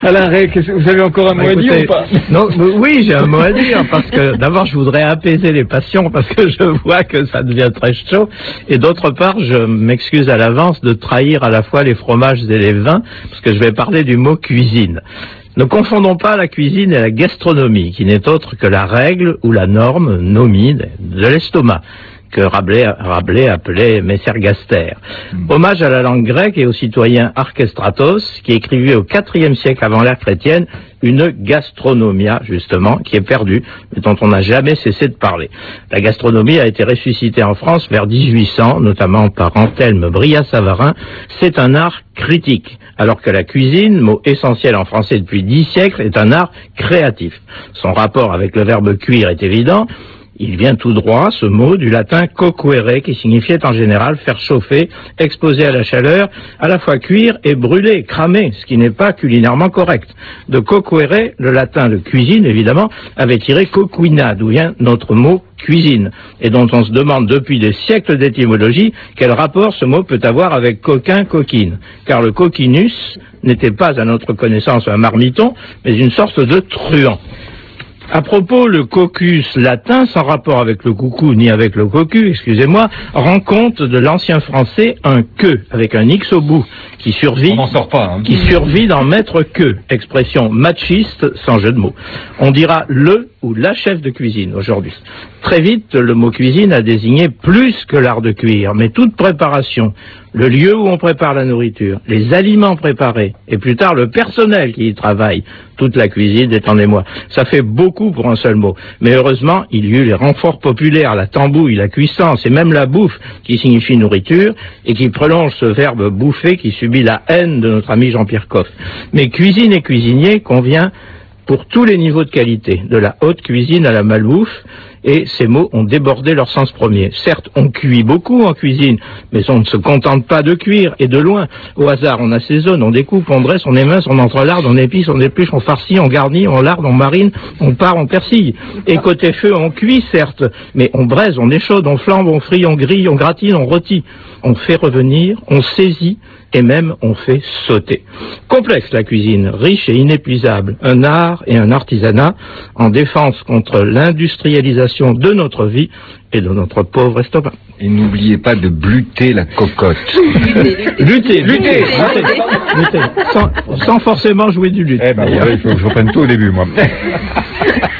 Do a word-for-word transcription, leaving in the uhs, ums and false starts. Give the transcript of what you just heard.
Alain Rey, vous avez encore un mot à dire ou pas? Non, oui, j'ai un mot à dire, parce que d'abord je voudrais apaiser les passions, parce que je vois que ça devient très chaud, et d'autre part je m'excuse à l'avance de trahir à la fois les fromages et les vins, parce que je vais parler du mot cuisine. Ne confondons pas la cuisine et la gastronomie, qui n'est autre que la règle ou la norme, nomie, de l'estomac, que Rabelais, Rabelais appelait Messergaster. Mmh. Hommage à la langue grecque et au citoyen Archestratos, qui écrivait au quatrième siècle avant l'ère chrétienne une gastronomia, justement, qui est perdue, mais dont on n'a jamais cessé de parler. La gastronomie a été ressuscitée en France vers dix-huit cents, notamment par Anthelme Brillat-Savarin. C'est un art critique, alors que la cuisine, mot essentiel en français depuis dix siècles, est un art créatif. Son rapport avec le verbe cuire est évident. Il vient tout droit, ce mot, du latin coquere, qui signifiait en général faire chauffer, exposer à la chaleur, à la fois cuire et brûler, cramer, ce qui n'est pas culinairement correct. De coquere, le latin de cuisine, évidemment, avait tiré coquina, d'où vient notre mot cuisine, et dont on se demande depuis des siècles d'étymologie quel rapport ce mot peut avoir avec coquin, coquine, car le coquinus n'était pas, à notre connaissance, un marmiton, mais une sorte de truand. À propos, le cocus latin, sans rapport avec le coucou ni avec le cocu, excusez-moi, rend compte de l'ancien français un que, avec un X au bout, qui survit, on n'en sort pas, hein. qui survit d'en mettre que, expression machiste sans jeu de mots. On dira le ou la chef de cuisine aujourd'hui. Très vite, le mot cuisine a désigné plus que l'art de cuire, mais toute préparation, le lieu où on prépare la nourriture, les aliments préparés, et plus tard le personnel qui y travaille, toute la cuisine, détendez-moi. Ça fait beaucoup pour un seul mot. Mais heureusement, il y eut les renforts populaires, la tambouille, la cuissance, et même la bouffe, qui signifie nourriture, et qui prolonge ce verbe bouffer qui subit la haine de notre ami Jean-Pierre Coff. Mais cuisine et cuisinier convient pour tous les niveaux de qualité, de la haute cuisine à la malbouffe, et ces mots ont débordé leur sens premier. Certes, on cuit beaucoup en cuisine, mais on ne se contente pas de cuire, et de loin. Au hasard, on assaisonne, on découpe, on dresse, on émince, on entrelarde, on épice, on épluche, on farcit, on garnit, on larde, on marine, on pare, on persille. Et côté feu, on cuit, certes, mais on braise, on échaude, on flambe, on frit, on grille, on gratine, on rôtit. On fait revenir, on saisit, et même on fait sauter. Complexe la cuisine, riche et inépuisable, un art et un artisanat en défense contre l'industrialisation de notre vie et de notre pauvre estomac. Et n'oubliez pas de bluter la cocotte. Lutter, lutter, lutter, lutter, sans, sans forcément jouer du luth. Eh ben, il faut que je reprenne tout au début, moi.